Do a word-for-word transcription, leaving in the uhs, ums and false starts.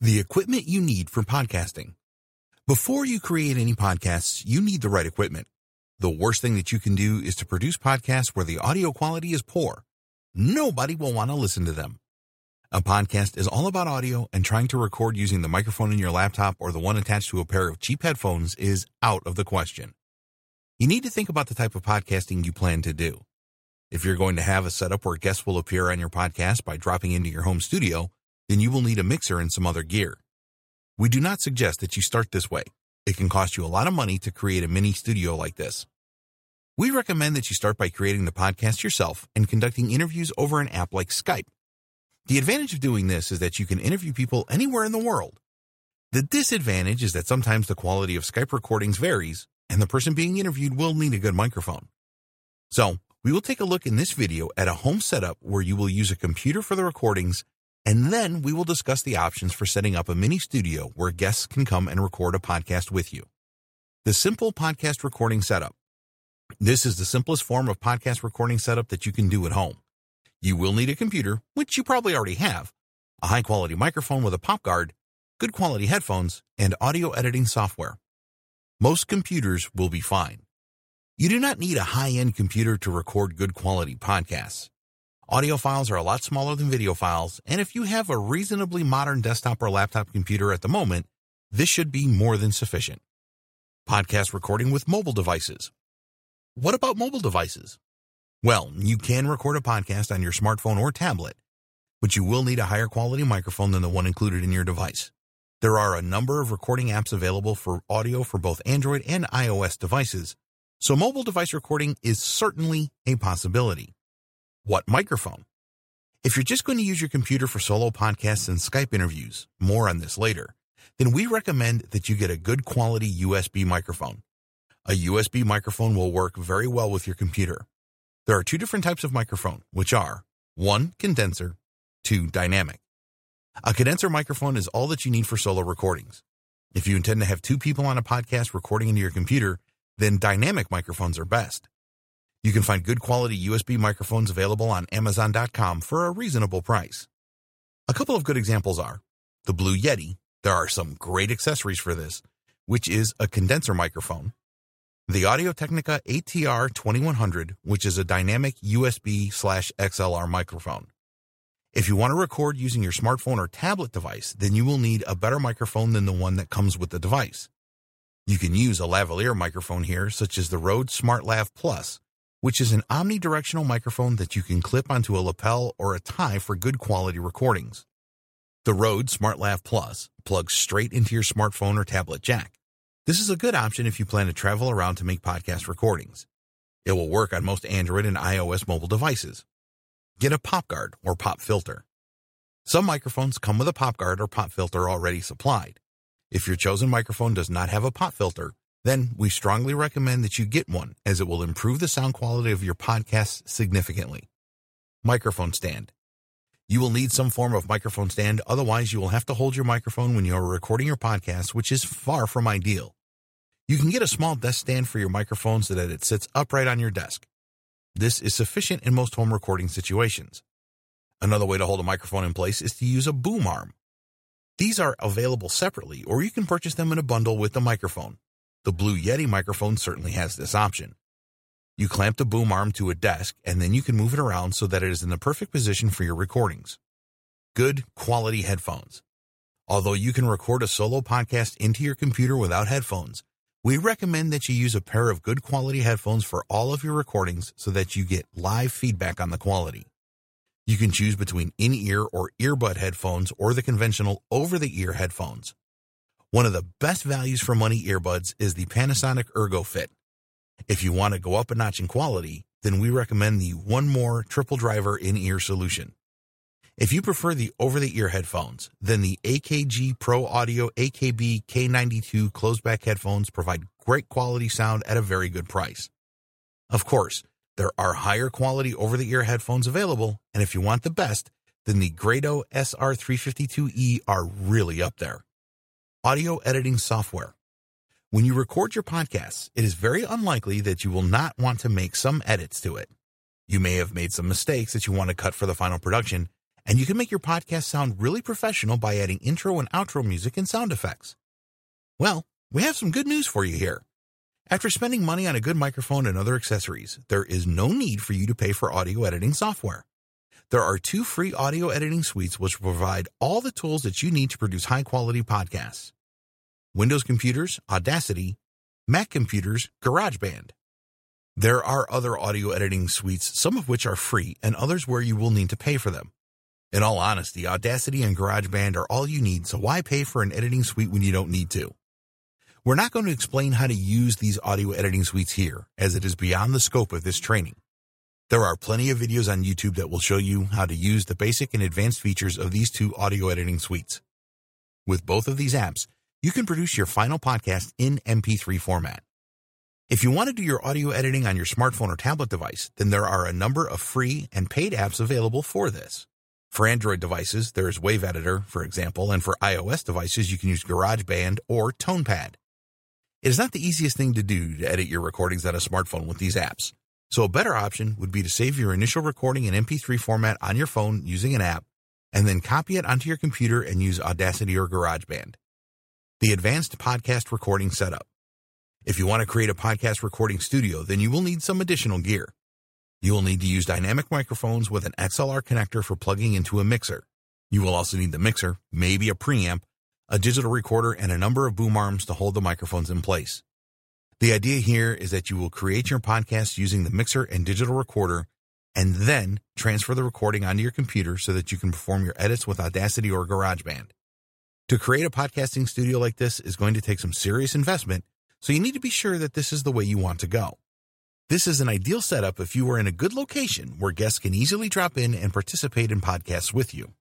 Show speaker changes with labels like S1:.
S1: The equipment you need for podcasting. Before you create any podcasts, you need the right equipment. The worst thing that you can do is to produce podcasts where the audio quality is poor. Nobody will want to listen to them. A podcast is all about audio, and trying to record using the microphone in your laptop or the one attached to a pair of cheap headphones is out of the question. You need to think about the type of podcasting you plan to do. If you're going to have a setup where guests will appear on your podcast by dropping into your home studio, then you will need a mixer and some other gear. We do not suggest that you start this way. It can cost you a lot of money to create a mini studio like this. We recommend that you start by creating the podcast yourself and conducting interviews over an app like Skype. The advantage of doing this is that you can interview people anywhere in the world. The disadvantage is that sometimes the quality of Skype recordings varies, and the person being interviewed will need a good microphone. So, we will take a look in this video at a home setup where you will use a computer for the recordings, and then we will discuss the options for setting up a mini studio where guests can come and record a podcast with you. The simple podcast recording setup. This is the simplest form of podcast recording setup that you can do at home. You will need a computer, which you probably already have, a high-quality microphone with a pop guard, good quality headphones, and audio editing software. Most computers will be fine. You do not need a high-end computer to record good quality podcasts. Audio files are a lot smaller than video files, and if you have a reasonably modern desktop or laptop computer at the moment, this should be more than sufficient. Podcast recording with mobile devices. What about mobile devices? Well, you can record a podcast on your smartphone or tablet, but you will need a higher quality microphone than the one included in your device. There are a number of recording apps available for audio for both Android and iOS devices, so mobile device recording is certainly a possibility. What microphone? If you're just going to use your computer for solo podcasts and Skype interviews, more on this later, then we recommend that you get a good quality U S B microphone. A U S B microphone will work very well with your computer. There are two different types of microphone, which are one, condenser, two, dynamic. A condenser microphone is all that you need for solo recordings. If you intend to have two people on a podcast recording into your computer, then dynamic microphones are best. You can find good quality U S B microphones available on Amazon dot com for a reasonable price. A couple of good examples are the Blue Yeti. There are some great accessories for this, which is a condenser microphone. The Audio-Technica A T R twenty-one hundred, which is a dynamic U S B slash X L R microphone. If you want to record using your smartphone or tablet device, then you will need a better microphone than the one that comes with the device. You can use a lavalier microphone here, such as the Rode SmartLav Plus, which is an omnidirectional microphone that you can clip onto a lapel or a tie for good quality recordings. The Rode SmartLav Plus plugs straight into your smartphone or tablet jack. This is a good option if you plan to travel around to make podcast recordings. It will work on most Android and iOS mobile devices. Get a pop guard or pop filter. Some microphones come with a pop guard or pop filter already supplied. If your chosen microphone does not have a pop filter, then we strongly recommend that you get one, as it will improve the sound quality of your podcast significantly. Microphone stand. You will need some form of microphone stand, otherwise you will have to hold your microphone when you are recording your podcast, which is far from ideal. You can get a small desk stand for your microphone so that it sits upright on your desk. This is sufficient in most home recording situations. Another way to hold a microphone in place is to use a boom arm. These are available separately, or you can purchase them in a bundle with the microphone. The Blue Yeti microphone certainly has this option. You clamp the boom arm to a desk, and then you can move it around so that it is in the perfect position for your recordings. Good quality headphones. Although you can record a solo podcast into your computer without headphones, we recommend that you use a pair of good quality headphones for all of your recordings so that you get live feedback on the quality. You can choose between in-ear or earbud headphones or the conventional over-the-ear headphones. One of the best values for money earbuds is the Panasonic ErgoFit. If you want to go up a notch in quality, then we recommend the One More Triple Driver in-ear solution. If you prefer the over-the-ear headphones, then the A K G Pro Audio A K B K ninety-two closed-back headphones provide great quality sound at a very good price. Of course, there are higher quality over-the-ear headphones available, and if you want the best, then the Grado S R three fifty-two E are really up there. Audio editing software. When you record your podcasts, it is very unlikely that you will not want to make some edits to it. You may have made some mistakes that you want to cut for the final production, And you can make your podcast sound really professional by adding intro and outro music and sound effects. Well, we have some good news for you here. After spending money on a good microphone and other accessories, there is no need for you to pay for audio editing software. There are two free audio editing suites which provide all the tools that you need to produce high-quality podcasts. Windows computers, Audacity; Mac computers, GarageBand. There are other audio editing suites, some of which are free and others where you will need to pay for them. In all honesty, Audacity and GarageBand are all you need, so why pay for an editing suite when you don't need to? We're not going to explain how to use these audio editing suites here, as it is beyond the scope of this training. There are plenty of videos on YouTube that will show you how to use the basic and advanced features of these two audio editing suites. With both of these apps, you can produce your final podcast in M P three format. If you want to do your audio editing on your smartphone or tablet device, then there are a number of free and paid apps available for this. For Android devices, there is Wave Editor, for example, and for iOS devices, you can use GarageBand or TonePad. It is not the easiest thing to do to edit your recordings on a smartphone with these apps, so a better option would be to save your initial recording in M P three format on your phone using an app, and then copy it onto your computer and use Audacity or GarageBand. The Advanced Podcast Recording Setup. If you want to create a podcast recording studio, then you will need some additional gear. You will need to use dynamic microphones with an X L R connector for plugging into a mixer. You will also need the mixer, maybe a preamp, a digital recorder, and a number of boom arms to hold the microphones in place. The idea here is that you will create your podcast using the mixer and digital recorder, and then transfer the recording onto your computer so that you can perform your edits with Audacity or GarageBand. To create a podcasting studio like this is going to take some serious investment, so you need to be sure that this is the way you want to go. This is an ideal setup if you are in a good location where guests can easily drop in and participate in podcasts with you.